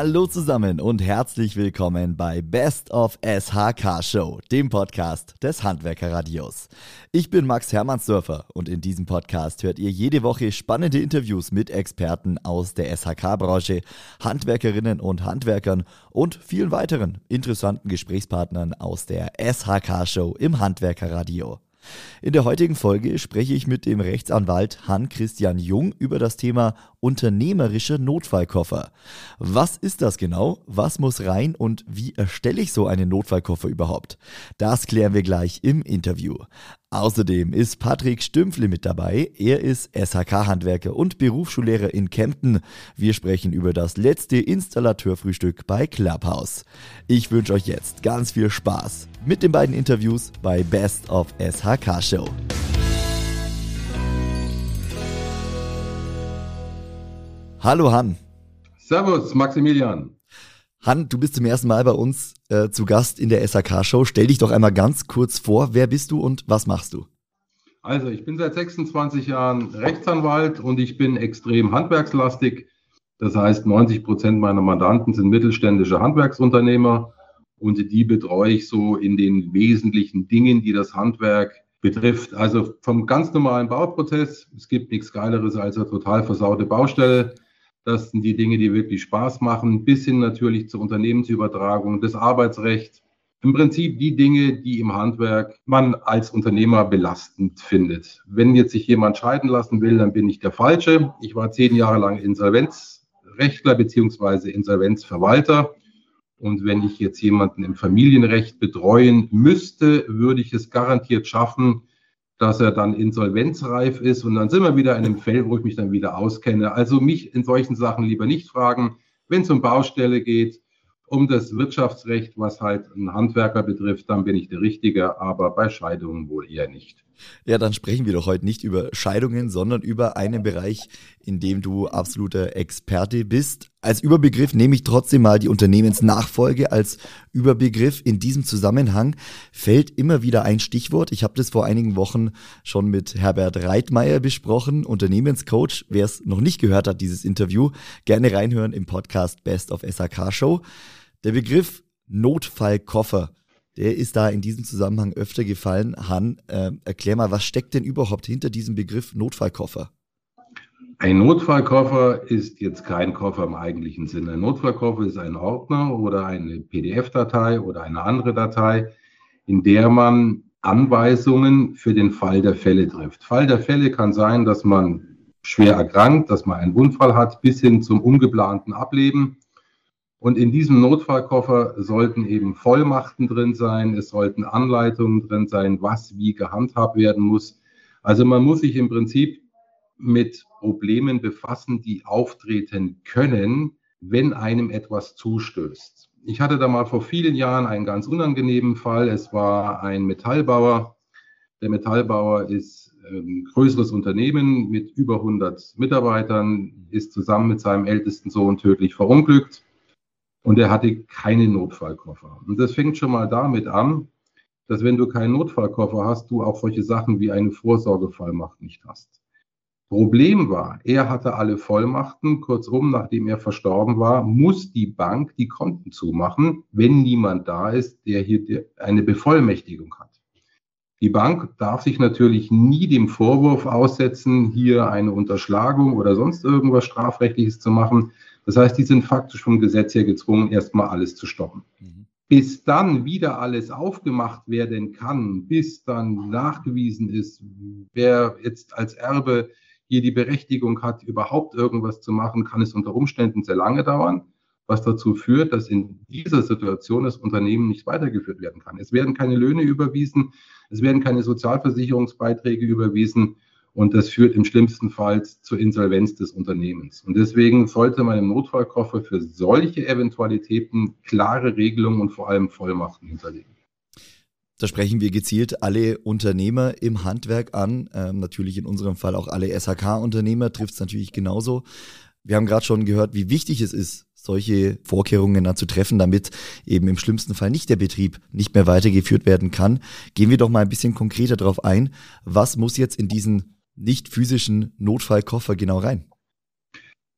Hallo zusammen und herzlich willkommen bei Best of SHK Show, dem Podcast des Handwerkerradios. Ich bin Max Hermannsdörfer und in diesem Podcast hört ihr jede Woche spannende Interviews mit Experten aus der SHK-Branche, Handwerkerinnen und Handwerkern und vielen weiteren interessanten Gesprächspartnern aus der SHK Show im Handwerkerradio. In der heutigen Folge spreche ich mit dem Rechtsanwalt Hans-Christian Jung über das Thema unternehmerischer Notfallkoffer. Was ist das genau? Was muss rein und wie erstelle ich so einen Notfallkoffer überhaupt? Das klären wir gleich im Interview. Außerdem ist Patrick Stümpfle mit dabei. Er ist SHK-Handwerker und Berufsschullehrer in Kempten. Wir sprechen über das letzte Installateurfrühstück bei Clubhouse. Ich wünsche euch jetzt ganz viel Spaß mit den beiden Interviews bei Best of SHK Show. Hallo Han. Servus Maximilian. Han, du bist zum ersten Mal bei uns zu Gast in der SHK-Show. Stell dich doch einmal ganz kurz vor. Wer bist du und was machst du? Also, ich bin seit 26 Jahren Rechtsanwalt und ich bin extrem handwerkslastig. Das heißt, 90% meiner Mandanten sind mittelständische Handwerksunternehmer und die betreue ich so in den wesentlichen Dingen, die das Handwerk betrifft. Also vom ganz normalen Bauprozess. Es gibt nichts Geileres als eine total versaute Baustelle. Das sind die Dinge, die wirklich Spaß machen, bis hin natürlich zur Unternehmensübertragung, das Arbeitsrecht. Im Prinzip die Dinge, die im Handwerk man als Unternehmer belastend findet. Wenn jetzt sich jemand scheiden lassen will, dann bin ich der Falsche. Ich war 10 Jahre lang Insolvenzrechtler bzw. Insolvenzverwalter. Und wenn ich jetzt jemanden im Familienrecht betreuen müsste, würde ich es garantiert schaffen, dass er dann insolvenzreif ist. Und dann sind wir wieder in einem Feld, wo ich mich dann wieder auskenne. Also mich in solchen Sachen lieber nicht fragen. Wenn es um Baustelle geht, um das Wirtschaftsrecht, was halt einen Handwerker betrifft, dann bin ich der Richtige, aber bei Scheidungen wohl eher nicht. Ja, dann sprechen wir doch heute nicht über Scheidungen, sondern über einen Bereich, in dem du absoluter Experte bist. Als Überbegriff nehme ich trotzdem mal die Unternehmensnachfolge als Überbegriff. In diesem Zusammenhang fällt immer wieder ein Stichwort. Ich habe das vor einigen Wochen schon mit Herbert Reitmeier besprochen, Unternehmenscoach. Wer es noch nicht gehört hat, dieses Interview, gerne reinhören im Podcast Best of SHK Show. Der Begriff Notfallkoffer, der ist da in diesem Zusammenhang öfter gefallen. Han, erklär mal, was steckt denn überhaupt hinter diesem Begriff Notfallkoffer? Ein Notfallkoffer ist jetzt kein Koffer im eigentlichen Sinne. Ein Notfallkoffer ist ein Ordner oder eine PDF-Datei oder eine andere Datei, in der man Anweisungen für den Fall der Fälle trifft. Fall der Fälle kann sein, dass man schwer erkrankt, dass man einen Unfall hat, bis hin zum ungeplanten Ableben. Und in diesem Notfallkoffer sollten eben Vollmachten drin sein, es sollten Anleitungen drin sein, was wie gehandhabt werden muss. Also man muss sich im Prinzip mit Problemen befassen, die auftreten können, wenn einem etwas zustößt. Ich hatte da mal vor vielen Jahren einen ganz unangenehmen Fall. Es war ein Metallbauer. Der Metallbauer ist ein größeres Unternehmen mit über 100 Mitarbeitern, ist zusammen mit seinem ältesten Sohn tödlich verunglückt. Und er hatte keinen Notfallkoffer. Und das fängt schon mal damit an, dass wenn du keinen Notfallkoffer hast, du auch solche Sachen wie eine Vorsorgevollmacht nicht hast. Problem war, er hatte alle Vollmachten. Kurzum, nachdem er verstorben war, muss die Bank die Konten zumachen, wenn niemand da ist, der hier eine Bevollmächtigung hat. Die Bank darf sich natürlich nie dem Vorwurf aussetzen, hier eine Unterschlagung oder sonst irgendwas Strafrechtliches zu machen. Das heißt, die sind faktisch vom Gesetz her gezwungen, erstmal alles zu stoppen. Bis dann wieder alles aufgemacht werden kann, bis dann nachgewiesen ist, wer jetzt als Erbe hier die Berechtigung hat, überhaupt irgendwas zu machen, kann es unter Umständen sehr lange dauern, was dazu führt, dass in dieser Situation das Unternehmen nicht weitergeführt werden kann. Es werden keine Löhne überwiesen, es werden keine Sozialversicherungsbeiträge überwiesen. Und das führt im schlimmsten Fall zur Insolvenz des Unternehmens. Und deswegen sollte man im Notfallkoffer für solche Eventualitäten klare Regelungen und vor allem Vollmachten hinterlegen. Da sprechen wir gezielt alle Unternehmer im Handwerk an. Natürlich in unserem Fall auch alle SHK-Unternehmer, trifft es natürlich genauso. Wir haben gerade schon gehört, wie wichtig es ist, solche Vorkehrungen dann zu treffen, damit eben im schlimmsten Fall nicht der Betrieb nicht mehr weitergeführt werden kann. Gehen wir doch mal ein bisschen konkreter darauf ein. Was muss jetzt in diesen nicht physischen Notfallkoffer genau rein?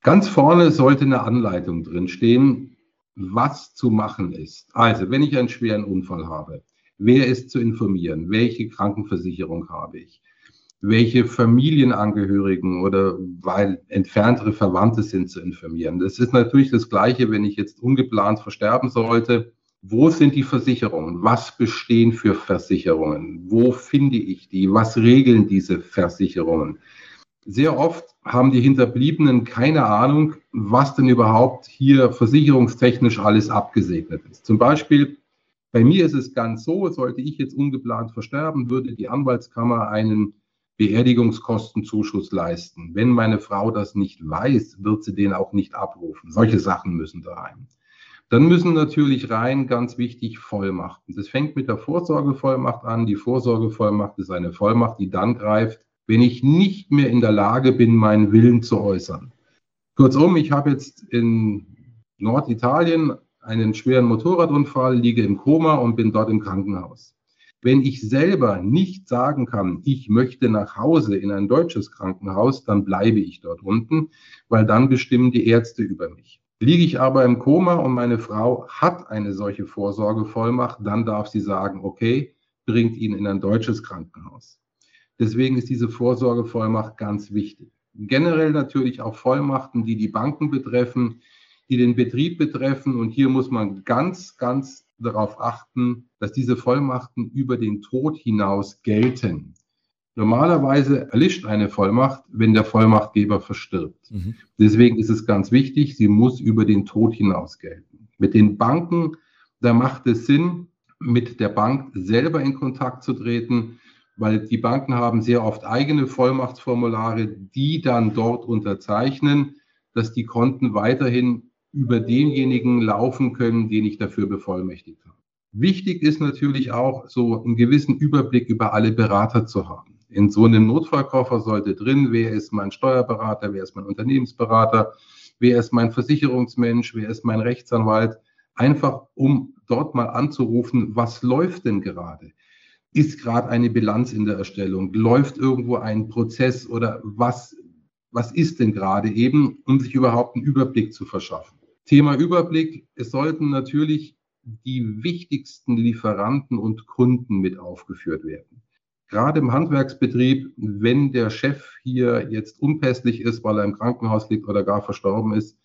Ganz vorne sollte eine Anleitung drinstehen, was zu machen ist. Also, wenn ich einen schweren Unfall habe, wer ist zu informieren? Welche Krankenversicherung habe ich? Welche Familienangehörigen oder weil entferntere Verwandte sind zu informieren? Das ist natürlich das Gleiche, wenn ich jetzt ungeplant versterben sollte. Wo sind die Versicherungen? Was bestehen für Versicherungen? Wo finde ich die? Was regeln diese Versicherungen? Sehr oft haben die Hinterbliebenen keine Ahnung, was denn überhaupt hier versicherungstechnisch alles abgesegnet ist. Zum Beispiel, bei mir ist es ganz so, sollte ich jetzt ungeplant versterben, würde die Anwaltskammer einen Beerdigungskostenzuschuss leisten. Wenn meine Frau das nicht weiß, wird sie den auch nicht abrufen. Solche Sachen müssen da rein. Dann müssen natürlich rein, ganz wichtig, Vollmachten. Das fängt mit der Vorsorgevollmacht an. Die Vorsorgevollmacht ist eine Vollmacht, die dann greift, wenn ich nicht mehr in der Lage bin, meinen Willen zu äußern. Kurzum, ich habe jetzt in Norditalien einen schweren Motorradunfall, liege im Koma und bin dort im Krankenhaus. Wenn ich selber nicht sagen kann, ich möchte nach Hause in ein deutsches Krankenhaus, dann bleibe ich dort unten, weil dann bestimmen die Ärzte über mich. Liege ich aber im Koma und meine Frau hat eine solche Vorsorgevollmacht, dann darf sie sagen, okay, bringt ihn in ein deutsches Krankenhaus. Deswegen ist diese Vorsorgevollmacht ganz wichtig. Generell natürlich auch Vollmachten, die die Banken betreffen, die den Betrieb betreffen. Und hier muss man ganz darauf achten, dass diese Vollmachten über den Tod hinaus gelten. Normalerweise erlischt eine Vollmacht, wenn der Vollmachtgeber verstirbt. Deswegen ist es ganz wichtig, sie muss über den Tod hinaus gelten. Mit den Banken, da macht es Sinn, mit der Bank selber in Kontakt zu treten, weil die Banken haben sehr oft eigene Vollmachtsformulare, die dann dort unterzeichnen, dass die Konten weiterhin über denjenigen laufen können, den ich dafür bevollmächtigt habe. Wichtig ist natürlich auch, so einen gewissen Überblick über alle Berater zu haben. In so einem Notfallkoffer sollte drin, wer ist mein Steuerberater, wer ist mein Unternehmensberater, wer ist mein Versicherungsmensch, wer ist mein Rechtsanwalt, einfach um dort mal anzurufen, was läuft denn gerade? Ist gerade eine Bilanz in der Erstellung? Läuft irgendwo ein Prozess oder was ist denn gerade eben, um sich überhaupt einen Überblick zu verschaffen? Thema Überblick, es sollten natürlich die wichtigsten Lieferanten und Kunden mit aufgeführt werden. Gerade im Handwerksbetrieb, wenn der Chef hier jetzt unpässlich ist, weil er im Krankenhaus liegt oder gar verstorben ist,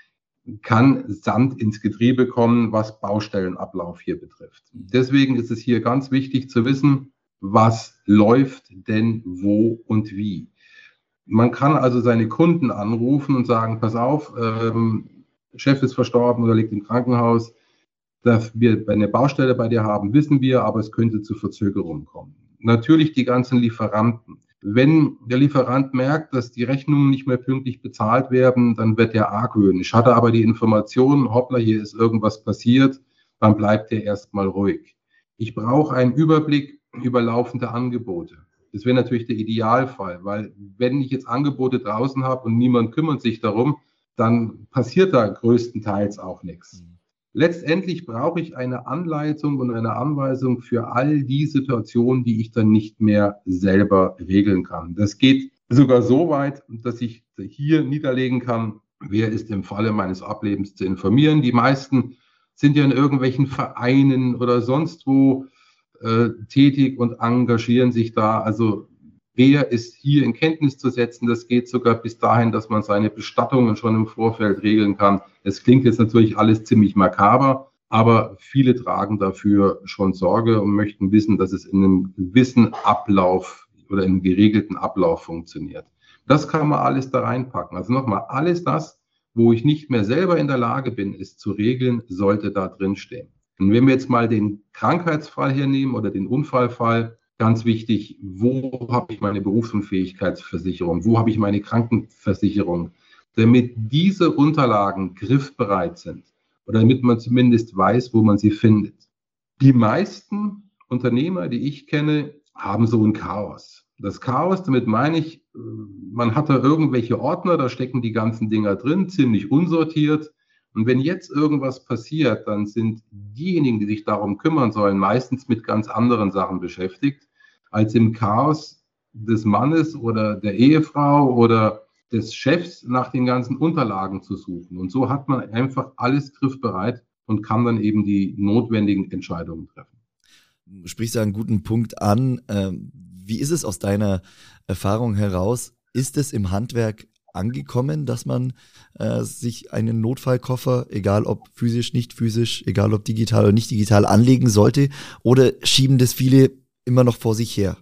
kann Sand ins Getriebe kommen, was Baustellenablauf hier betrifft. Deswegen ist es hier ganz wichtig zu wissen, was läuft denn wo und wie. Man kann also seine Kunden anrufen und sagen, pass auf, Chef ist verstorben oder liegt im Krankenhaus, dass wir eine Baustelle bei dir haben, wissen wir, aber es könnte zu Verzögerungen kommen. Natürlich die ganzen Lieferanten. Wenn der Lieferant merkt, dass die Rechnungen nicht mehr pünktlich bezahlt werden, dann wird er argwöhnisch. Hat er aber die Information, hoppla, hier ist irgendwas passiert, dann bleibt er erstmal ruhig. Ich brauche einen Überblick über laufende Angebote. Das wäre natürlich der Idealfall, weil wenn ich jetzt Angebote draußen habe und niemand kümmert sich darum, dann passiert da größtenteils auch nichts. Letztendlich brauche ich eine Anleitung und eine Anweisung für all die Situationen, die ich dann nicht mehr selber regeln kann. Das geht sogar so weit, dass ich hier niederlegen kann, wer ist im Falle meines Ablebens zu informieren. Die meisten sind ja in irgendwelchen Vereinen oder sonst wo tätig und engagieren sich da. Also wer ist hier in Kenntnis zu setzen? Das geht sogar bis dahin, dass man seine Bestattungen schon im Vorfeld regeln kann. Es klingt jetzt natürlich alles ziemlich makaber, aber viele tragen dafür schon Sorge und möchten wissen, dass es in einem gewissen Ablauf oder in einem geregelten Ablauf funktioniert. Das kann man alles da reinpacken. Also nochmal, alles das, wo ich nicht mehr selber in der Lage bin, es zu regeln, sollte da drin stehen. Und wenn wir jetzt mal den Krankheitsfall hernehmen oder den Unfallfall, ganz wichtig, wo habe ich meine Berufsunfähigkeitsversicherung, wo habe ich meine Krankenversicherung, damit diese Unterlagen griffbereit sind oder damit man zumindest weiß, wo man sie findet. Die meisten Unternehmer, die ich kenne, haben so ein Chaos. Das Chaos, damit meine ich, man hat da irgendwelche Ordner, da stecken die ganzen Dinger drin, ziemlich unsortiert. Und wenn jetzt irgendwas passiert, dann sind diejenigen, die sich darum kümmern sollen, meistens mit ganz anderen Sachen beschäftigt, als im Chaos des Mannes oder der Ehefrau oder des Chefs nach den ganzen Unterlagen zu suchen. Und so hat man einfach alles griffbereit und kann dann eben die notwendigen Entscheidungen treffen. Du sprichst ja einen guten Punkt an. Wie ist es aus deiner Erfahrung heraus? Ist es im Handwerk angekommen, dass man sich einen Notfallkoffer, egal ob physisch, nicht physisch, egal ob digital oder nicht digital, anlegen sollte? Oder schieben das viele immer noch vor sich her?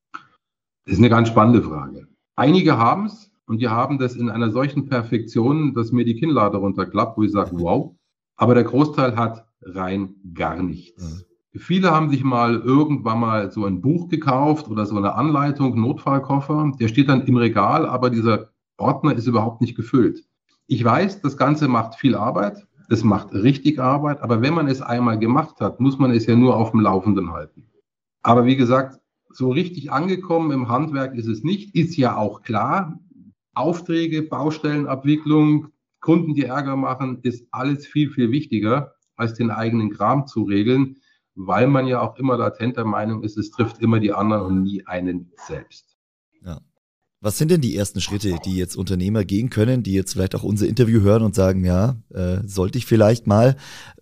Das ist eine ganz spannende Frage. Einige haben es und die haben das in einer solchen Perfektion, dass mir die Kinnlade runterklappt, wo ich sage, wow. Aber der Großteil hat rein gar nichts. Viele haben sich irgendwann mal so ein Buch gekauft oder so eine Anleitung, Notfallkoffer. Der steht dann im Regal, aber dieser Ordner ist überhaupt nicht gefüllt. Ich weiß, das Ganze macht viel Arbeit. Es macht richtig Arbeit. Aber wenn man es einmal gemacht hat, muss man es ja nur auf dem Laufenden halten. Aber wie gesagt, so richtig angekommen im Handwerk ist es nicht. Ist ja auch klar. Aufträge, Baustellenabwicklung, Kunden, die Ärger machen, ist alles viel, viel wichtiger, als den eigenen Kram zu regeln, weil man ja auch immer latent der Meinung ist, es trifft immer die anderen und nie einen selbst. Ja. Was sind denn die ersten Schritte, die jetzt Unternehmer gehen können, die jetzt vielleicht auch unser Interview hören und sagen, ja, sollte ich vielleicht mal,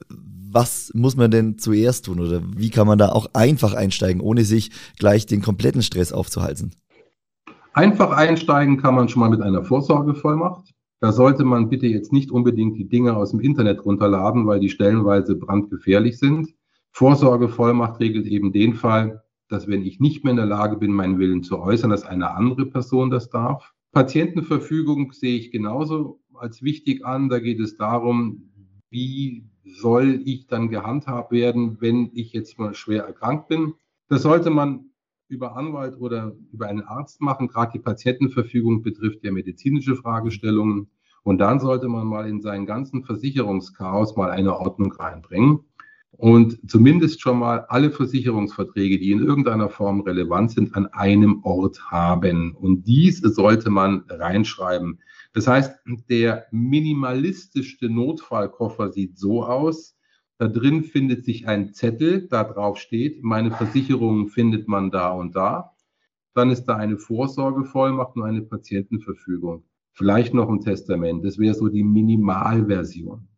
was muss man denn zuerst tun oder wie kann man da auch einfach einsteigen, ohne sich gleich den kompletten Stress aufzuhalsen? Einfach einsteigen kann man schon mal mit einer Vorsorgevollmacht. Da sollte man bitte jetzt nicht unbedingt die Dinge aus dem Internet runterladen, weil die stellenweise brandgefährlich sind. Vorsorgevollmacht regelt eben den Fall, dass wenn ich nicht mehr in der Lage bin, meinen Willen zu äußern, dass eine andere Person das darf. Patientenverfügung sehe ich genauso als wichtig an. Da geht es darum, wie soll ich dann gehandhabt werden, wenn ich jetzt mal schwer erkrankt bin. Das sollte man über Anwalt oder über einen Arzt machen. Gerade die Patientenverfügung betrifft ja medizinische Fragestellungen. Und dann sollte man mal in seinen ganzen Versicherungschaos mal eine Ordnung reinbringen. Und zumindest schon mal alle Versicherungsverträge, die in irgendeiner Form relevant sind, an einem Ort haben. Und dies sollte man reinschreiben. Das heißt, der minimalistischste Notfallkoffer sieht so aus. Da drin findet sich ein Zettel, da drauf steht, meine Versicherungen findet man da und da. Dann ist da eine Vorsorgevollmacht und eine Patientenverfügung. Vielleicht noch ein Testament. Das wäre so die Minimalversion.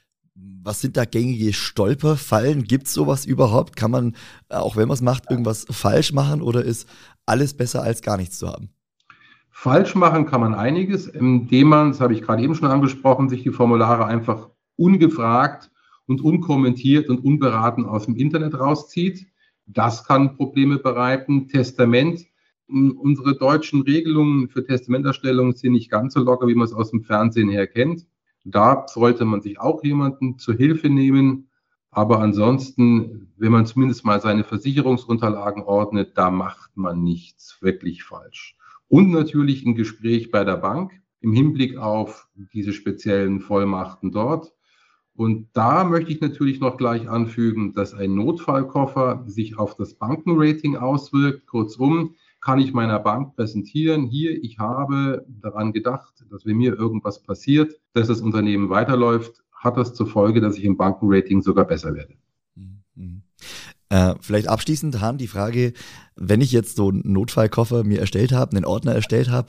Was sind da gängige Stolperfallen? Gibt es sowas überhaupt? Kann man, auch wenn man es macht, irgendwas falsch machen oder ist alles besser als gar nichts zu haben? Falsch machen kann man einiges, indem man, das habe ich gerade eben schon angesprochen, sich die Formulare einfach ungefragt und unkommentiert und unberaten aus dem Internet rauszieht. Das kann Probleme bereiten. Testament. Unsere deutschen Regelungen für Testamenterstellung sind nicht ganz so locker, wie man es aus dem Fernsehen her kennt. Da sollte man sich auch jemanden zur Hilfe nehmen. Aber ansonsten, wenn man zumindest mal seine Versicherungsunterlagen ordnet, da macht man nichts wirklich falsch. Und natürlich ein Gespräch bei der Bank im Hinblick auf diese speziellen Vollmachten dort. Und da möchte ich natürlich noch gleich anfügen, dass ein Notfallkoffer sich auf das Bankenrating auswirkt. Kurzum, kann ich meiner Bank präsentieren, hier, ich habe daran gedacht, dass wenn mir irgendwas passiert, dass das Unternehmen weiterläuft, hat das zur Folge, dass ich im Bankenrating sogar besser werde. Mhm. Vielleicht abschließend, Han, die Frage, wenn ich jetzt so einen Notfallkoffer mir erstellt habe, einen Ordner erstellt habe,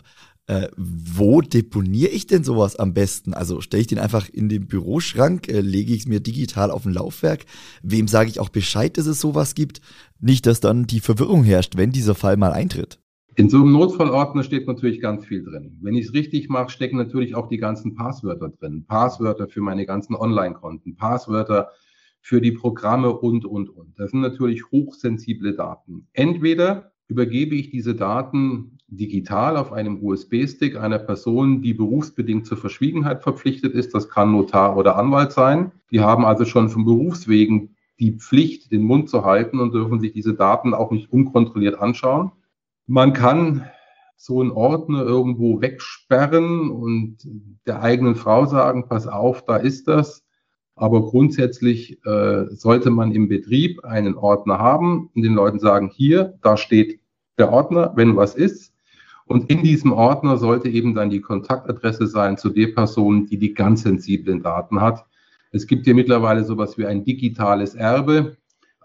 wo deponiere ich denn sowas am besten? Also stelle ich den einfach in den Büroschrank, lege ich es mir digital auf ein Laufwerk? Wem sage ich auch Bescheid, dass es sowas gibt? Nicht, dass dann die Verwirrung herrscht, wenn dieser Fall mal eintritt. In so einem Notfallordner steht natürlich ganz viel drin. Wenn ich es richtig mache, stecken natürlich auch die ganzen Passwörter drin. Passwörter für meine ganzen Online-Konten, Passwörter für die Programme und. Das sind natürlich hochsensible Daten. Entweder übergebe ich diese Daten digital auf einem USB-Stick einer Person, die berufsbedingt zur Verschwiegenheit verpflichtet ist. Das kann Notar oder Anwalt sein. Die haben also schon von Berufswegen die Pflicht, den Mund zu halten und dürfen sich diese Daten auch nicht unkontrolliert anschauen. Man kann so einen Ordner irgendwo wegsperren und der eigenen Frau sagen, pass auf, da ist das. Aber grundsätzlich sollte man im Betrieb einen Ordner haben und den Leuten sagen, hier, da steht der Ordner, wenn was ist. Und in diesem Ordner sollte eben dann die Kontaktadresse sein zu der Person, die die ganz sensiblen Daten hat. Es gibt hier mittlerweile sowas wie ein digitales Erbe.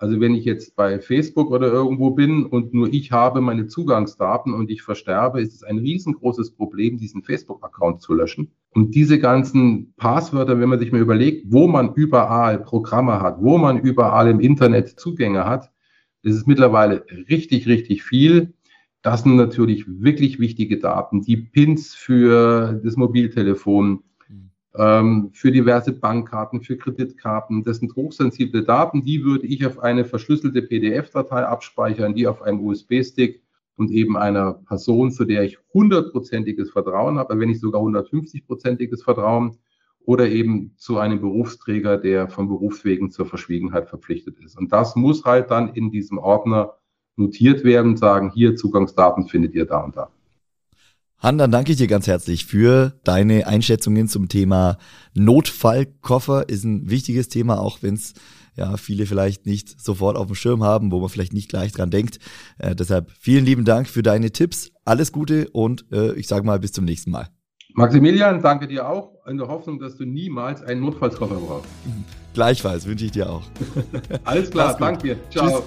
Also wenn ich jetzt bei Facebook oder irgendwo bin und nur ich habe meine Zugangsdaten und ich versterbe, ist es ein riesengroßes Problem, diesen Facebook-Account zu löschen. Und diese ganzen Passwörter, wenn man sich mal überlegt, wo man überall Programme hat, wo man überall im Internet Zugänge hat, das ist mittlerweile richtig, richtig viel. Das sind natürlich wirklich wichtige Daten. Die PINs für das Mobiltelefon, für diverse Bankkarten, für Kreditkarten. Das sind hochsensible Daten, die würde ich auf eine verschlüsselte PDF-Datei abspeichern, die auf einem USB-Stick und eben einer Person, zu der ich 100%iges Vertrauen habe, wenn nicht sogar 150%iges Vertrauen, oder eben zu einem Berufsträger, der von Berufswegen zur Verschwiegenheit verpflichtet ist. Und das muss halt dann in diesem Ordner notiert werden, sagen, hier Zugangsdaten findet ihr da und da. Han, dann danke ich dir ganz herzlich für deine Einschätzungen zum Thema Notfallkoffer. Ist ein wichtiges Thema, auch wenn es ja viele vielleicht nicht sofort auf dem Schirm haben, wo man vielleicht nicht gleich dran denkt. Deshalb vielen lieben Dank für deine Tipps. Alles Gute und ich sage mal bis zum nächsten Mal. Maximilian, danke dir auch, in der Hoffnung, dass du niemals einen Notfallkoffer brauchst. Gleichfalls, wünsche ich dir auch. Alles klar, danke dir. Ciao. Tschüss.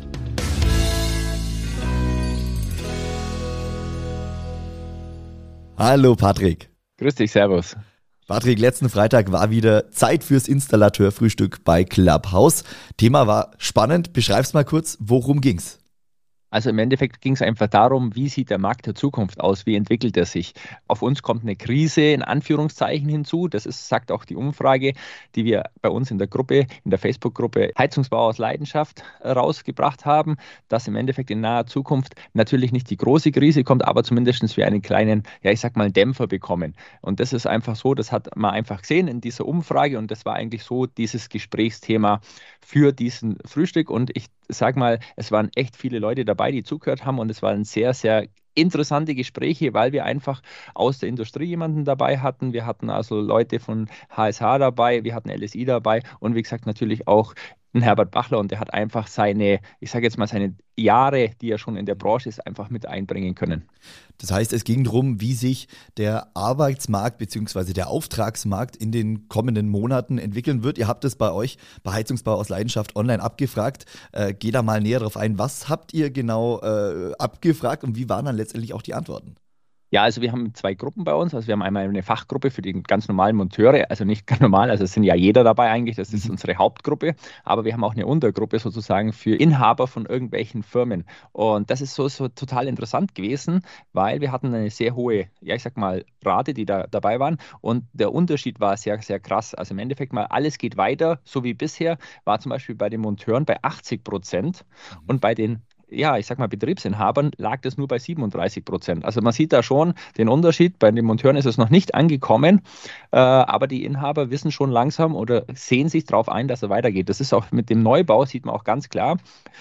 Hallo Patrick. Grüß dich, servus. Patrick, letzten Freitag war wieder Zeit fürs Installateurfrühstück bei Clubhouse. Thema war spannend. Beschreib's mal kurz, worum ging's? Also im Endeffekt ging es einfach darum, wie sieht der Markt der Zukunft aus, wie entwickelt er sich. Auf uns kommt eine Krise in Anführungszeichen hinzu, das ist, sagt auch die Umfrage, die wir bei uns in der Gruppe, in der Facebook-Gruppe Heizungsbau aus Leidenschaft rausgebracht haben, dass im Endeffekt in naher Zukunft natürlich nicht die große Krise kommt, aber zumindest wir einen kleinen, ja ich sag mal, Dämpfer bekommen. Und das ist einfach so, das hat man einfach gesehen in dieser Umfrage und das war eigentlich so dieses Gesprächsthema für diesen Frühstück und ich sag mal, es waren echt viele Leute dabei, die zugehört haben und es waren sehr, sehr interessante Gespräche, weil wir einfach aus der Industrie jemanden dabei hatten. Wir hatten also Leute von HSH dabei, wir hatten LSI dabei und wie gesagt natürlich auch einen Herbert Bachler und der hat einfach seine, ich sage jetzt mal seine Jahre, die er schon in der Branche ist, einfach mit einbringen können. Das heißt, es ging darum, wie sich der Arbeitsmarkt bzw. der Auftragsmarkt in den kommenden Monaten entwickeln wird. Ihr habt es bei euch bei Heizungsbau aus Leidenschaft online abgefragt. Geh da mal näher drauf ein. Was habt ihr genau abgefragt und wie waren dann letztendlich auch die Antworten? Ja, also wir haben zwei Gruppen bei uns. Also wir haben einmal eine Fachgruppe für die ganz normalen Monteure, also nicht ganz normal, also es sind ja jeder dabei eigentlich, das ist unsere Hauptgruppe, aber wir haben auch eine Untergruppe sozusagen für Inhaber von irgendwelchen Firmen. Und das ist so total interessant gewesen, weil wir hatten eine sehr hohe, ja ich sag mal, Rate, die da dabei waren und der Unterschied war sehr, sehr krass. Also im Endeffekt mal alles geht weiter, so wie bisher, war zum Beispiel bei den Monteuren bei 80% und bei den ja, ich sag mal, Betriebsinhabern lag das nur bei 37%. Also man sieht da schon den Unterschied. Bei den Monteuren ist es noch nicht angekommen, aber die Inhaber wissen schon langsam oder sehen sich darauf ein, dass er weitergeht. Das ist auch mit dem Neubau, sieht man auch ganz klar.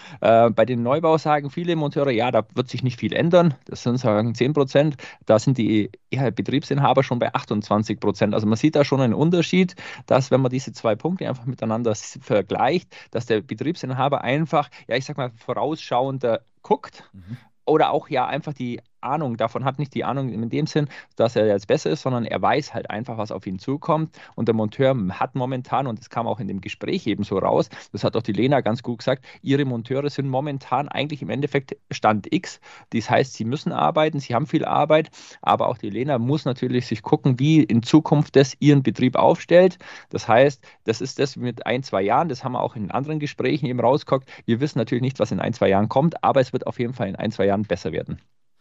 Bei dem Neubau sagen viele Monteure, ja, da wird sich nicht viel ändern. Das sind sagen 10%. Da sind die Betriebsinhaber schon bei 28%. Also man sieht da schon einen Unterschied, dass wenn man diese zwei Punkte einfach miteinander vergleicht, dass der Betriebsinhaber einfach, ja, ich sag mal, vorausschauend guckt oder auch ja einfach die Ahnung davon hat, nicht die Ahnung in dem Sinn, dass er jetzt besser ist, sondern er weiß halt einfach, was auf ihn zukommt und der Monteur hat momentan, und das kam auch in dem Gespräch eben so raus, das hat auch die Lena ganz gut gesagt, ihre Monteure sind momentan eigentlich im Endeffekt Stand X, das heißt, sie müssen arbeiten, sie haben viel Arbeit, aber auch die Lena muss natürlich sich gucken, wie in Zukunft das ihren Betrieb aufstellt, das heißt, das ist das mit 1, 2 Jahren, das haben wir auch in anderen Gesprächen eben rausgeguckt, wir wissen natürlich nicht, was in 1, 2 Jahren kommt, aber es wird auf jeden Fall in 1, 2 Jahren besser werden.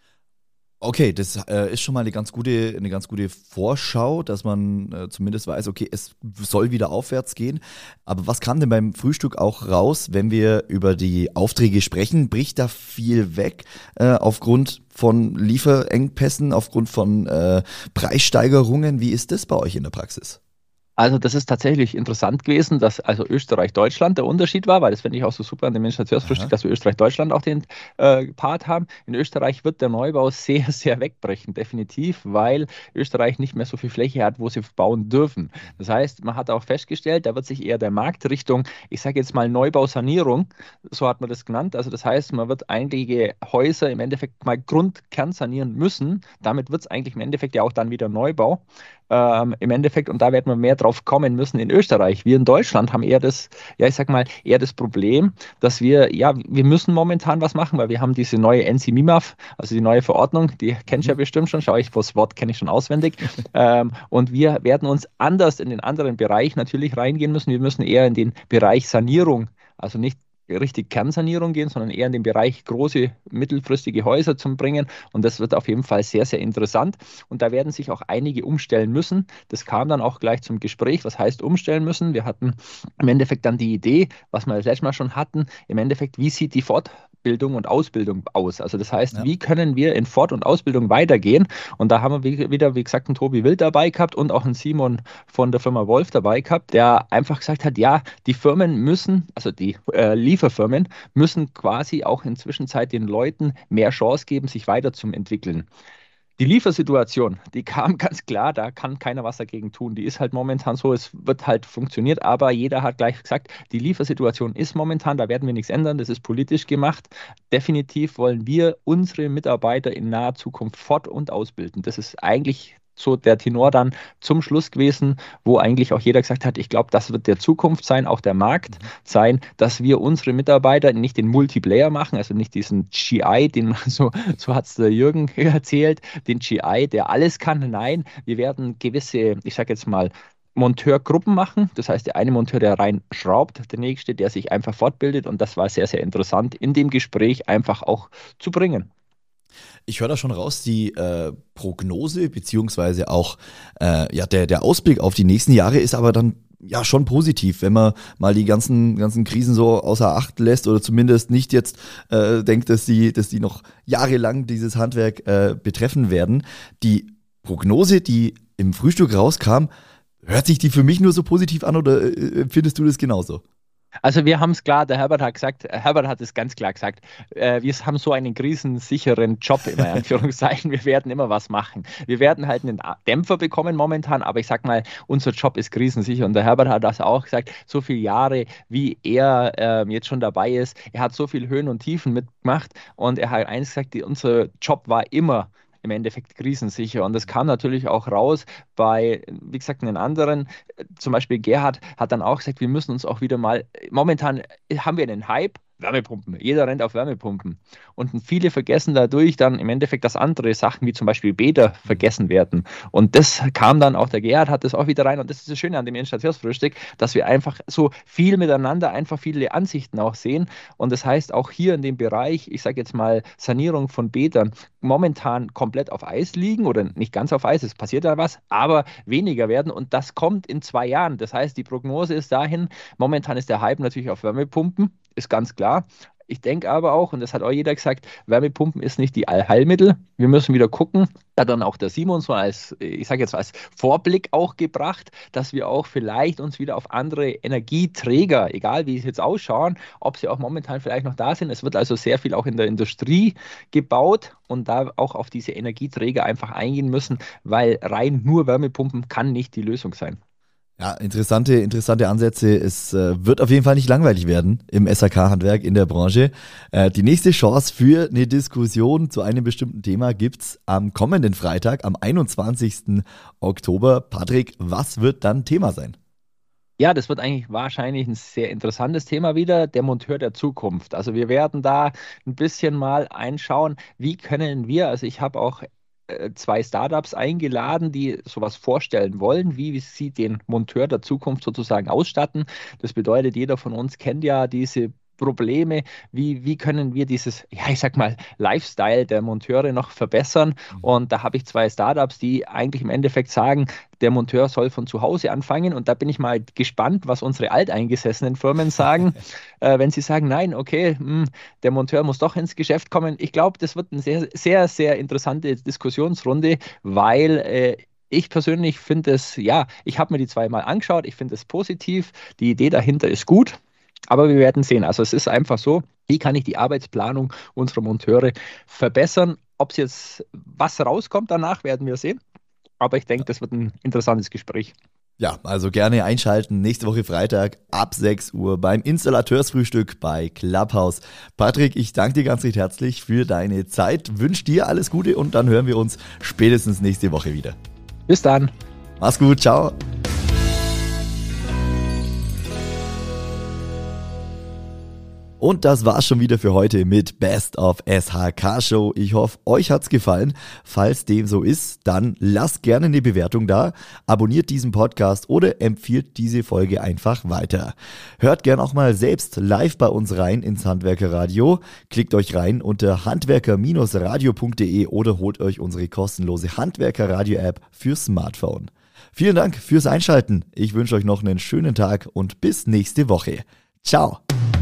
Okay, das ist schon mal eine ganz gute Vorschau, dass man zumindest weiß, okay, es soll wieder aufwärts gehen. Aber was kam denn beim Frühstück auch raus, wenn wir über die Aufträge sprechen? Bricht da viel weg aufgrund von Lieferengpässen, aufgrund von Preissteigerungen? Wie ist das bei euch in der Praxis? Also das ist tatsächlich interessant gewesen, dass also Österreich-Deutschland der Unterschied war, weil das finde ich auch so super an dem Installateursfrühstück, dass wir Österreich-Deutschland auch den Part haben. In Österreich wird der Neubau sehr, sehr wegbrechen, definitiv, weil Österreich nicht mehr so viel Fläche hat, wo sie bauen dürfen. Das heißt, man hat auch festgestellt, da wird sich eher der Markt Richtung, ich sage jetzt mal Neubausanierung, so hat man das genannt. Also das heißt, man wird einige Häuser im Endeffekt mal grundkern sanieren müssen. Damit wird es eigentlich im Endeffekt ja auch dann wieder Neubau. im Endeffekt, und da werden wir mehr drauf kommen müssen in Österreich. Wir in Deutschland haben eher das Problem, dass wir müssen momentan was machen, weil wir haben diese neue NC-MIMAF, also die neue Verordnung, die kennst du ja bestimmt schon, das Wort kenne ich schon auswendig. Und wir werden uns anders in den anderen Bereich natürlich reingehen müssen. Wir müssen eher in den Bereich Sanierung, also nicht richtig Kernsanierung gehen, sondern eher in den Bereich große, mittelfristige Häuser zu bringen. Und das wird auf jeden Fall sehr, sehr interessant. Und da werden sich auch einige umstellen müssen. Das kam dann auch gleich zum Gespräch. Was heißt umstellen müssen? Wir hatten im Endeffekt dann die Idee, was wir das letzte Mal schon hatten, im Endeffekt, wie sieht die Fortbildung und Ausbildung aus? Also das heißt, wie können wir in Fort- und Ausbildung weitergehen? Und da haben wir wieder, wie gesagt, einen Tobi Wild dabei gehabt und auch einen Simon von der Firma Wolf dabei gehabt, der einfach gesagt hat, ja, die Firmen müssen, also die Lieferfirmen müssen quasi auch inzwischen den Leuten mehr Chance geben, sich weiter zu entwickeln. Die Liefersituation, die kam ganz klar, da kann keiner was dagegen tun. Die ist halt momentan so, es wird halt funktioniert, aber jeder hat gleich gesagt, die Liefersituation ist momentan, da werden wir nichts ändern, das ist politisch gemacht. Definitiv wollen wir unsere Mitarbeiter in naher Zukunft fort- und ausbilden. Das ist eigentlich so der Tenor dann zum Schluss gewesen, wo eigentlich auch jeder gesagt hat, ich glaube, das wird der Zukunft sein, auch der Markt sein, dass wir unsere Mitarbeiter nicht den Multiplayer machen, also nicht diesen GI, so hat es der Jürgen erzählt, den GI, der alles kann. Nein, wir werden gewisse, ich sage jetzt mal, Monteurgruppen machen. Das heißt, der eine Monteur, der rein schraubt, der nächste, der sich einfach fortbildet, und das war sehr, sehr interessant, in dem Gespräch einfach auch zu bringen. Ich höre da schon raus, die Prognose beziehungsweise auch der Ausblick auf die nächsten Jahre ist aber dann ja schon positiv, wenn man mal die ganzen Krisen so außer Acht lässt oder zumindest nicht jetzt denkt, dass die noch jahrelang dieses Handwerk betreffen werden. Die Prognose, die im Frühstück rauskam, hört sich die für mich nur so positiv an oder findest du das genauso? Also wir haben es klar, der Herbert hat es ganz klar gesagt, wir haben so einen krisensicheren Job, in Anführungszeichen, wir werden immer was machen. Wir werden halt einen Dämpfer bekommen momentan, aber ich sag mal, unser Job ist krisensicher, und der Herbert hat das auch gesagt, so viele Jahre, wie er jetzt schon dabei ist, er hat so viele Höhen und Tiefen mitgemacht, und er hat eins gesagt, unser Job war immer im Endeffekt krisensicher. Und das kam natürlich auch raus bei, wie gesagt, den anderen. Zum Beispiel Gerhard hat dann auch gesagt, wir müssen uns auch wieder mal, momentan haben wir einen Hype, Wärmepumpen. Jeder rennt auf Wärmepumpen. Und viele vergessen dadurch dann im Endeffekt, dass andere Sachen wie zum Beispiel Bäder vergessen werden. Und das kam dann auch, der Gerhard hat das auch wieder rein. Und das ist das Schöne an dem Installationsfrühstück, dass wir einfach so viel miteinander einfach viele Ansichten auch sehen. Und das heißt auch hier in dem Bereich, ich sage jetzt mal Sanierung von Bädern, momentan komplett auf Eis liegen oder nicht ganz auf Eis, es passiert da was, aber weniger werden. Und das kommt in 2 Jahren. Das heißt, die Prognose ist dahin, momentan ist der Hype natürlich auf Wärmepumpen, ist ganz klar. Ich denke aber auch, und das hat auch jeder gesagt, Wärmepumpen ist nicht die Allheilmittel. Wir müssen wieder gucken, hat dann auch der Simon so als, ich sage jetzt als Vorblick auch gebracht, dass wir auch vielleicht uns wieder auf andere Energieträger, egal wie sie jetzt ausschauen, ob sie auch momentan vielleicht noch da sind. Es wird also sehr viel auch in der Industrie gebaut, und da auch auf diese Energieträger einfach eingehen müssen, weil rein nur Wärmepumpen kann nicht die Lösung sein. Ja, interessante Ansätze. Es wird auf jeden Fall nicht langweilig werden im SHK-Handwerk in der Branche. Die nächste Chance für eine Diskussion zu einem bestimmten Thema gibt's am kommenden Freitag, am 21. Oktober. Patrick, was wird dann Thema sein? Ja, das wird eigentlich wahrscheinlich ein sehr interessantes Thema wieder, der Monteur der Zukunft. Also wir werden da ein bisschen mal einschauen, wie können wir, also ich habe auch 2 Startups eingeladen, die sowas vorstellen wollen, wie sie den Monteur der Zukunft sozusagen ausstatten. Das bedeutet, jeder von uns kennt ja diese Probleme, wie können wir dieses, ja, ich sag mal, Lifestyle der Monteure noch verbessern. Und da habe ich 2 Startups, die eigentlich im Endeffekt sagen, der Monteur soll von zu Hause anfangen. Und da bin ich mal gespannt, was unsere alteingesessenen Firmen sagen, wenn sie sagen, nein, okay, der Monteur muss doch ins Geschäft kommen. Ich glaube, das wird eine sehr, sehr, sehr interessante Diskussionsrunde, weil ich persönlich finde es, ja, ich habe mir die 2 mal angeschaut, ich finde es positiv, die Idee dahinter ist gut. Aber wir werden sehen. Also es ist einfach so, wie kann ich die Arbeitsplanung unserer Monteure verbessern? Ob es jetzt was rauskommt danach, werden wir sehen. Aber ich denke, das wird ein interessantes Gespräch. Ja, also gerne einschalten. Nächste Woche Freitag ab 6 Uhr beim Installateursfrühstück bei Clubhouse. Patrick, ich danke dir ganz recht herzlich für deine Zeit. Wünsche dir alles Gute und dann hören wir uns spätestens nächste Woche wieder. Bis dann. Mach's gut, ciao. Und das war's schon wieder für heute mit Best of SHK Show. Ich hoffe, euch hat's gefallen. Falls dem so ist, dann lasst gerne eine Bewertung da, abonniert diesen Podcast oder empfiehlt diese Folge einfach weiter. Hört gerne auch mal selbst live bei uns rein ins Handwerkerradio. Klickt euch rein unter handwerker-radio.de oder holt euch unsere kostenlose Handwerkerradio-App fürs Smartphone. Vielen Dank fürs Einschalten. Ich wünsche euch noch einen schönen Tag und bis nächste Woche. Ciao.